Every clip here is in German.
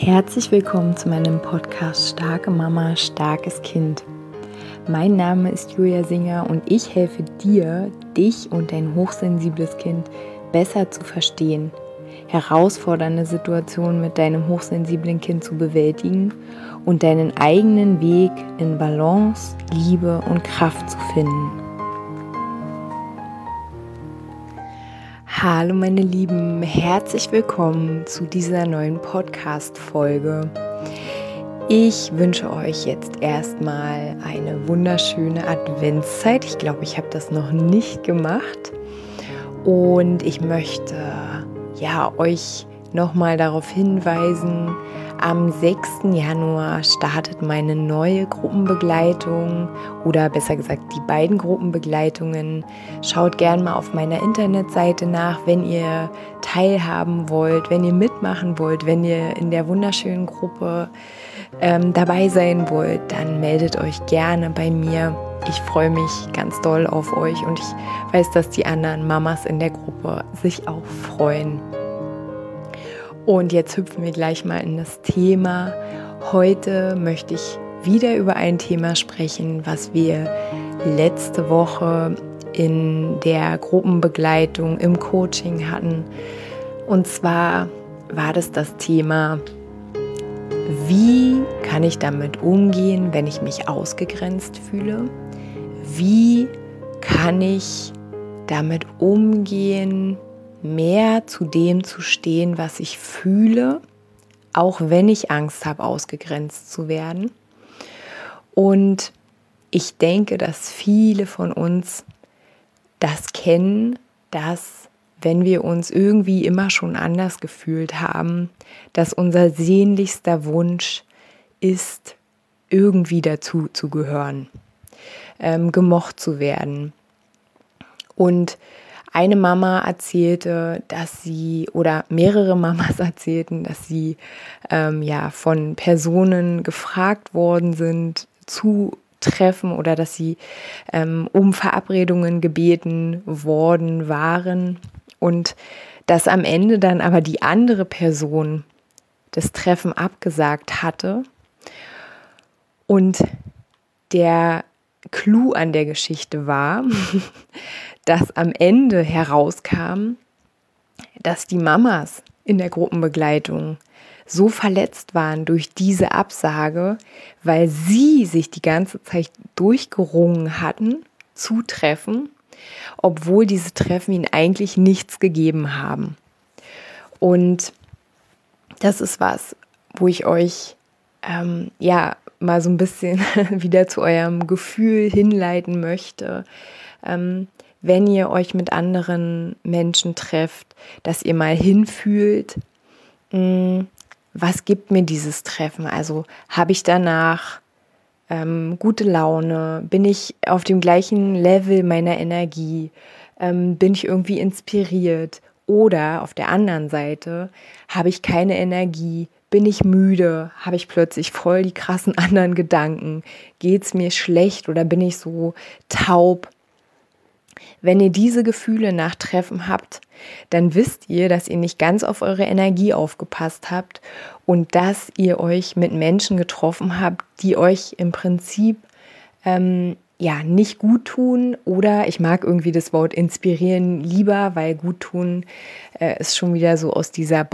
Herzlich willkommen zu meinem Podcast Starke Mama, starkes Kind. Mein Name ist Julia Singer und ich helfe dir, dich und dein hochsensibles Kind besser zu verstehen, herausfordernde Situationen mit deinem hochsensiblen Kind zu bewältigen und deinen eigenen Weg in Balance, Liebe und Kraft zu finden. Hallo meine Lieben, herzlich willkommen zu dieser neuen Podcast-Folge. Ich wünsche euch jetzt erstmal eine wunderschöne Adventszeit. Ich glaube, ich habe das noch nicht gemacht und ich möchte euch nochmal darauf hinweisen, am 6. Januar startet meine neue Gruppenbegleitung oder besser gesagt die beiden Gruppenbegleitungen. Schaut gerne mal auf meiner Internetseite nach, wenn ihr teilhaben wollt, wenn ihr mitmachen wollt, wenn ihr in der wunderschönen Gruppe dabei sein wollt, dann meldet euch gerne bei mir. Ich freue mich ganz doll auf euch und ich weiß, dass die anderen Mamas in der Gruppe sich auch freuen. Und jetzt hüpfen wir gleich mal in das Thema. Heute möchte ich wieder über ein Thema sprechen, was wir letzte Woche in der Gruppenbegleitung im Coaching hatten. Und zwar war das Thema, wie kann ich damit umgehen, wenn ich mich ausgegrenzt fühle? Wie kann ich damit umgehen, mehr zu dem zu stehen, was ich fühle, auch wenn ich Angst habe, ausgegrenzt zu werden. Und ich denke, dass viele von uns das kennen, dass wenn wir uns irgendwie immer schon anders gefühlt haben, dass unser sehnlichster Wunsch ist, irgendwie dazu zu gehören, gemocht zu werden. Und eine Mama erzählte, oder mehrere Mamas erzählten, dass sie von Personen gefragt worden sind zu Treffen oder dass sie um Verabredungen gebeten worden waren und dass am Ende dann aber die andere Person das Treffen abgesagt hatte. Und der Clou an der Geschichte war, dass am Ende herauskam, dass die Mamas in der Gruppenbegleitung so verletzt waren durch diese Absage, weil sie sich die ganze Zeit durchgerungen hatten zu Treffen, obwohl diese Treffen ihnen eigentlich nichts gegeben haben. Und das ist was, wo ich euch mal so ein bisschen wieder zu eurem Gefühl hinleiten möchte, wenn ihr euch mit anderen Menschen trefft, dass ihr mal hinfühlt, was gibt mir dieses Treffen? Also habe ich danach gute Laune? Bin ich auf dem gleichen Level meiner Energie? Bin ich irgendwie inspiriert? Oder auf der anderen Seite habe ich keine Energie? Bin ich müde? Habe ich plötzlich voll die krassen anderen Gedanken? Geht es mir schlecht oder bin ich so taub? Wenn ihr diese Gefühle nach Treffen habt, dann wisst ihr, dass ihr nicht ganz auf eure Energie aufgepasst habt und dass ihr euch mit Menschen getroffen habt, die euch im Prinzip nicht gut tun, oder ich mag irgendwie das Wort inspirieren lieber, weil gut tun ist schon wieder so aus dieser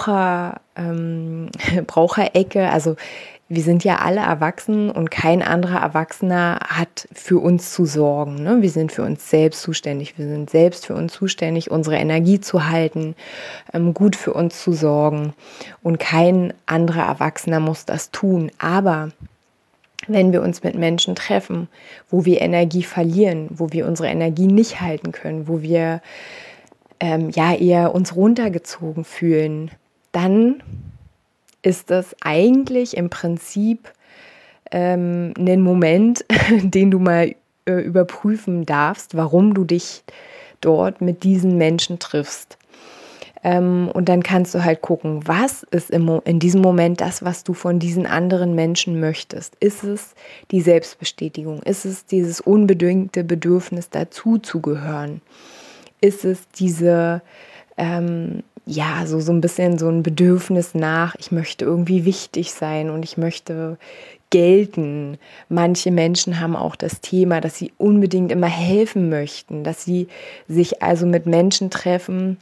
Braucherecke. Also wir sind ja alle erwachsen und kein anderer Erwachsener hat für uns zu sorgen. Ne? Wir sind für uns selbst zuständig. Wir sind selbst für uns zuständig, unsere Energie zu halten, gut für uns zu sorgen. Und kein anderer Erwachsener muss das tun. Aber wenn wir uns mit Menschen treffen, wo wir Energie verlieren, wo wir unsere Energie nicht halten können, wo wir eher uns runtergezogen fühlen, dann ist das eigentlich im Prinzip ein Moment, den du mal überprüfen darfst, warum du dich dort mit diesen Menschen triffst. Und dann kannst du halt gucken, was ist in diesem Moment das, was du von diesen anderen Menschen möchtest. Ist es die Selbstbestätigung? Ist es dieses unbedingte Bedürfnis, dazu zu gehören? Ist es diese ja, so ein bisschen so ein Bedürfnis nach, ich möchte irgendwie wichtig sein und ich möchte gelten. Manche Menschen haben auch das Thema, dass sie unbedingt immer helfen möchten, dass sie sich also mit Menschen treffen,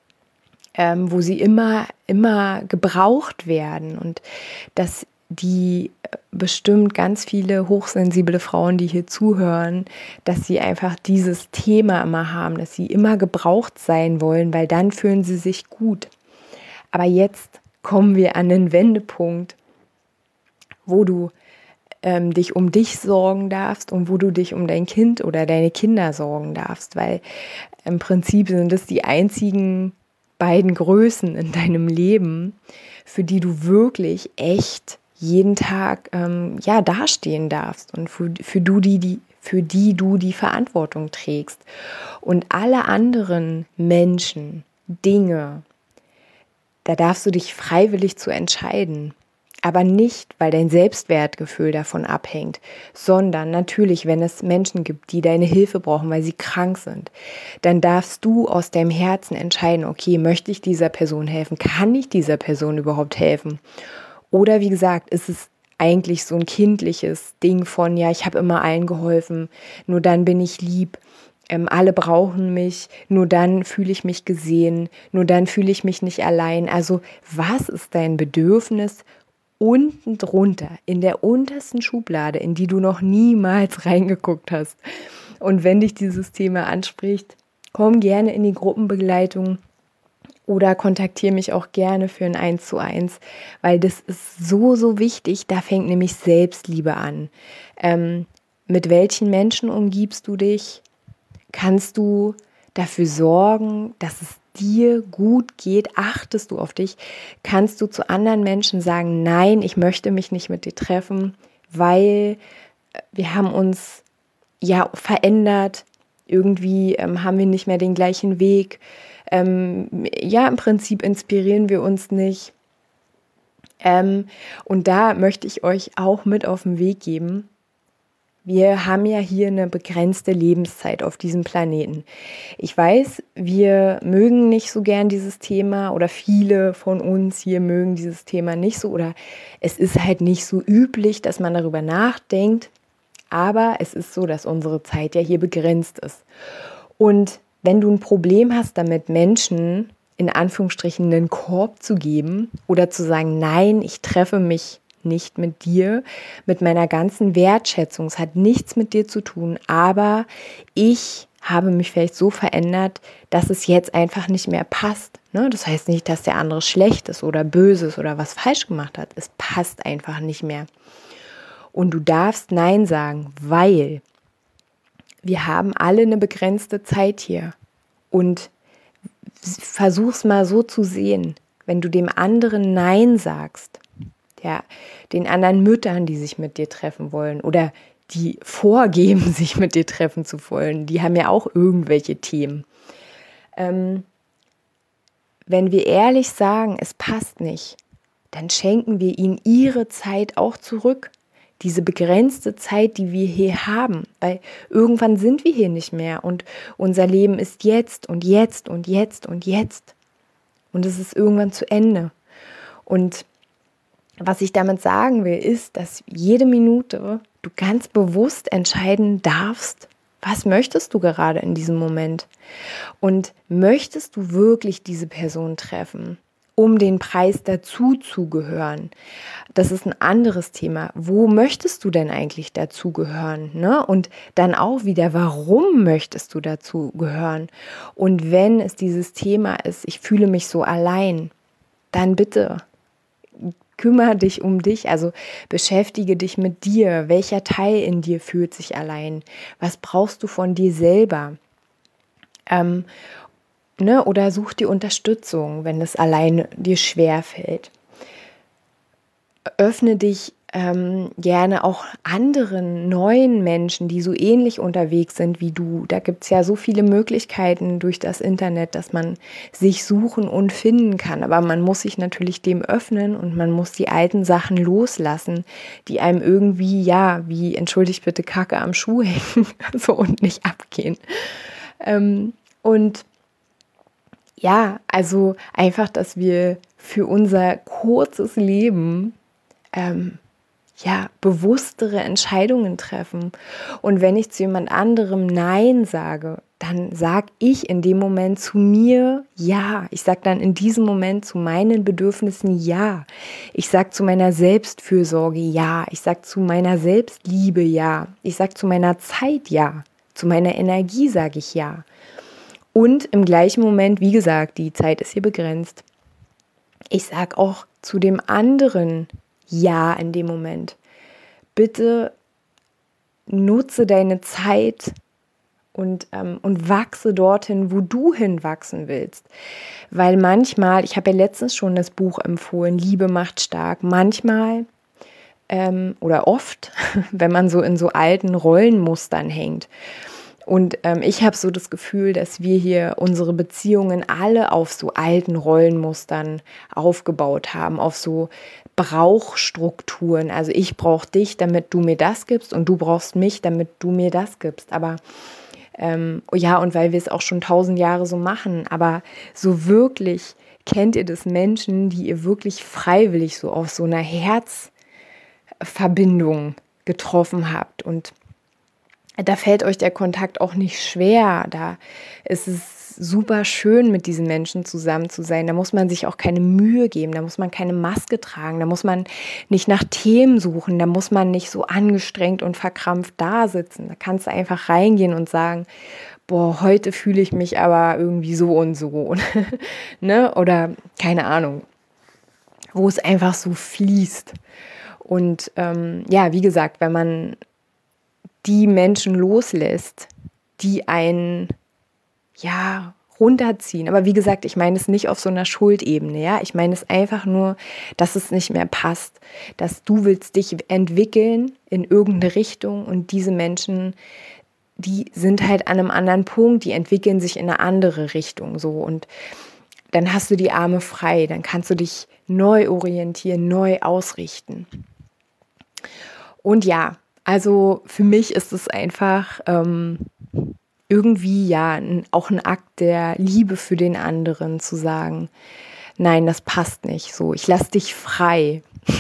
wo sie immer gebraucht werden und dass die bestimmt ganz viele hochsensible Frauen, die hier zuhören, dass sie einfach dieses Thema immer haben, dass sie immer gebraucht sein wollen, weil dann fühlen sie sich gut. Aber jetzt kommen wir an den Wendepunkt, wo du dich um dich sorgen darfst und wo du dich um dein Kind oder deine Kinder sorgen darfst, weil im Prinzip sind es die einzigen beiden Größen in deinem Leben, für die du wirklich echt jeden Tag dastehen darfst und für die du die Verantwortung trägst. Und alle anderen Menschen, Dinge, da darfst du dich freiwillig zu entscheiden. Aber nicht, weil dein Selbstwertgefühl davon abhängt, sondern natürlich, wenn es Menschen gibt, die deine Hilfe brauchen, weil sie krank sind, dann darfst du aus deinem Herzen entscheiden, okay, möchte ich dieser Person helfen? Kann ich dieser Person überhaupt helfen? Oder wie gesagt, ist es eigentlich so ein kindliches Ding von, ja, ich habe immer allen geholfen, nur dann bin ich lieb. Alle brauchen mich, nur dann fühle ich mich gesehen, nur dann fühle ich mich nicht allein. Also was ist dein Bedürfnis unten drunter, in der untersten Schublade, in die du noch niemals reingeguckt hast? Und wenn dich dieses Thema anspricht, komm gerne in die Gruppenbegleitung oder kontaktiere mich auch gerne für ein 1:1, weil das ist so wichtig. Da fängt nämlich Selbstliebe an. Mit welchen Menschen umgibst du dich? Kannst du dafür sorgen, dass es dir gut geht? Achtest du auf dich? Kannst du zu anderen Menschen sagen, nein, ich möchte mich nicht mit dir treffen, weil wir haben uns ja verändert, irgendwie haben wir nicht mehr den gleichen Weg, im Prinzip inspirieren wir uns nicht. Und da möchte ich euch auch mit auf den Weg geben. Wir haben ja hier eine begrenzte Lebenszeit auf diesem Planeten. Ich weiß, wir mögen nicht so gern dieses Thema oder viele von uns hier mögen dieses Thema nicht so oder es ist halt nicht so üblich, dass man darüber nachdenkt, aber es ist so, dass unsere Zeit ja hier begrenzt ist. Und wenn du ein Problem hast damit, Menschen in Anführungsstrichen einen Korb zu geben oder zu sagen, nein, ich treffe mich nicht mit dir, mit meiner ganzen Wertschätzung. Es hat nichts mit dir zu tun, aber ich habe mich vielleicht so verändert, dass es jetzt einfach nicht mehr passt. Ne? Das heißt nicht, dass der andere schlecht ist oder böse ist oder was falsch gemacht hat. Es passt einfach nicht mehr. Und du darfst Nein sagen, weil wir haben alle eine begrenzte Zeit hier. Und versuch's mal so zu sehen, wenn du dem anderen Nein sagst, ja, den anderen Müttern, die sich mit dir treffen wollen oder die vorgeben, sich mit dir treffen zu wollen, die haben ja auch irgendwelche Themen. Wenn wir ehrlich sagen, es passt nicht, dann schenken wir ihnen ihre Zeit auch zurück. Diese begrenzte Zeit, die wir hier haben, weil irgendwann sind wir hier nicht mehr und unser Leben ist jetzt und jetzt und jetzt und jetzt. Und es ist irgendwann zu Ende. Und was ich damit sagen will, ist, dass jede Minute du ganz bewusst entscheiden darfst, was möchtest du gerade in diesem Moment? Und möchtest du wirklich diese Person treffen, um den Preis dazuzugehören? Das ist ein anderes Thema. Wo möchtest du denn eigentlich dazugehören? Ne? Und dann auch wieder, warum möchtest du dazugehören? Und wenn es dieses Thema ist, ich fühle mich so allein, dann bitte kümmere dich um dich, also beschäftige dich mit dir. Welcher Teil in dir fühlt sich allein? Was brauchst du von dir selber? Oder such dir Unterstützung, wenn es allein dir schwerfällt. Öffne dich gerne auch anderen neuen Menschen, die so ähnlich unterwegs sind wie du. Da gibt es ja so viele Möglichkeiten durch das Internet, dass man sich suchen und finden kann. Aber man muss sich natürlich dem öffnen und man muss die alten Sachen loslassen, die einem irgendwie, wie entschuldigt bitte, Kacke am Schuh hängen so und nicht abgehen. Und ja, also einfach, dass wir für unser kurzes Leben bewusstere Entscheidungen treffen. Und wenn ich zu jemand anderem Nein sage, dann sage ich in dem Moment zu mir Ja. Ich sage dann in diesem Moment zu meinen Bedürfnissen Ja. Ich sage zu meiner Selbstfürsorge Ja. Ich sage zu meiner Selbstliebe Ja. Ich sage zu meiner Zeit Ja. Zu meiner Energie sage ich Ja. Und im gleichen Moment, wie gesagt, die Zeit ist hier begrenzt, ich sage auch zu dem anderen Ja in dem Moment. Bitte nutze deine Zeit und wachse dorthin, wo du hinwachsen willst. Weil manchmal, ich habe ja letztens schon das Buch empfohlen, Liebe macht stark, manchmal oder oft, wenn man so in so alten Rollenmustern hängt. Und ich habe so das Gefühl, dass wir hier unsere Beziehungen alle auf so alten Rollenmustern aufgebaut haben, auf so Brauchstrukturen. Also ich brauche dich, damit du mir das gibst und du brauchst mich, damit du mir das gibst. Aber und weil wir es auch schon 1000 Jahre so machen, aber so wirklich kennt ihr das Menschen, die ihr wirklich freiwillig so auf so einer Herzverbindung getroffen habt und da fällt euch der Kontakt auch nicht schwer. Da ist es super schön, mit diesen Menschen zusammen zu sein. Da muss man sich auch keine Mühe geben. Da muss man keine Maske tragen. Da muss man nicht nach Themen suchen. Da muss man nicht so angestrengt und verkrampft da sitzen. Da kannst du einfach reingehen und sagen, boah, heute fühle ich mich aber irgendwie so und so. Ne? Oder keine Ahnung, wo es einfach so fließt. Und wie gesagt, wenn man die Menschen loslässt, die einen, runterziehen. Aber wie gesagt, ich meine es nicht auf so einer Schuldebene, ja. Ich meine es einfach nur, dass es nicht mehr passt, dass du willst dich entwickeln in irgendeine Richtung und diese Menschen, die sind halt an einem anderen Punkt, die entwickeln sich in eine andere Richtung, so. Und dann hast du die Arme frei, dann kannst du dich neu orientieren, neu ausrichten. Und ja, also für mich ist es einfach irgendwie auch ein Akt der Liebe für den anderen zu sagen, nein, das passt nicht so, ich lasse dich frei.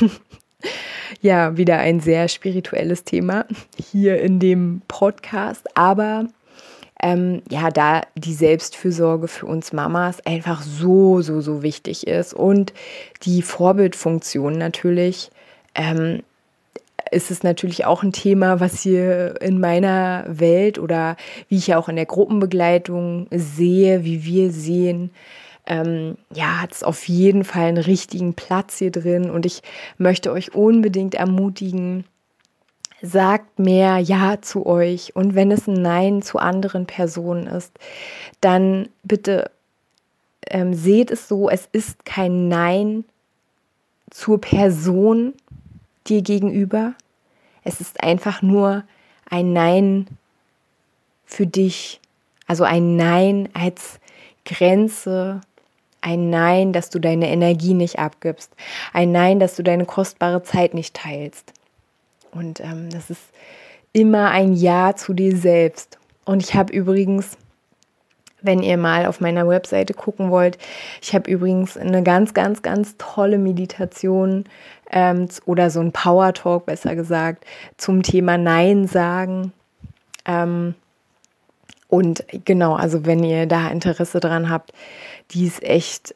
Ja, wieder ein sehr spirituelles Thema hier in dem Podcast, aber da die Selbstfürsorge für uns Mamas einfach so wichtig ist und die Vorbildfunktion natürlich, ist es natürlich auch ein Thema, was hier in meiner Welt oder wie ich ja auch in der Gruppenbegleitung sehe, wie wir sehen, hat es auf jeden Fall einen richtigen Platz hier drin. Und ich möchte euch unbedingt ermutigen, sagt mehr Ja zu euch. Und wenn es ein Nein zu anderen Personen ist, dann bitte seht es so, es ist kein Nein zur Person dir gegenüber. Es ist einfach nur ein Nein für dich. Also ein Nein als Grenze, ein Nein, dass du deine Energie nicht abgibst, ein Nein, dass du deine kostbare Zeit nicht teilst. Und das ist immer ein Ja zu dir selbst. Und ich habe übrigens, wenn ihr mal auf meiner Webseite gucken wollt, ich habe übrigens eine ganz, ganz, ganz tolle Meditation oder so ein Power Talk, besser gesagt, zum Thema Nein sagen. Und genau, also wenn ihr da Interesse dran habt, die ist echt,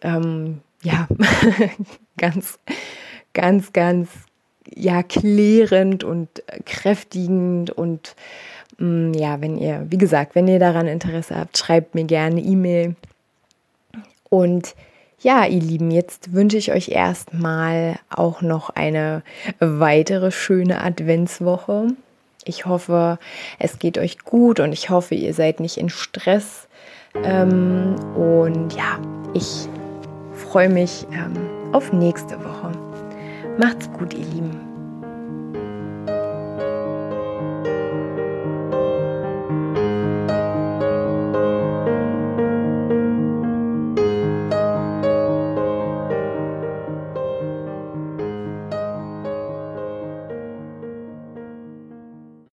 ganz, ganz, ganz, klärend und kräftigend und wenn ihr daran Interesse habt, schreibt mir gerne E-Mail. Und ja, ihr Lieben, jetzt wünsche ich euch erstmal auch noch eine weitere schöne Adventswoche. Ich hoffe, es geht euch gut und ich hoffe, ihr seid nicht in Stress. Und ja, ich freue mich auf nächste Woche. Macht's gut, ihr Lieben.